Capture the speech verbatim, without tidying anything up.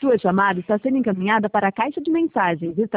Sua chamada está sendo encaminhada para a caixa de mensagens.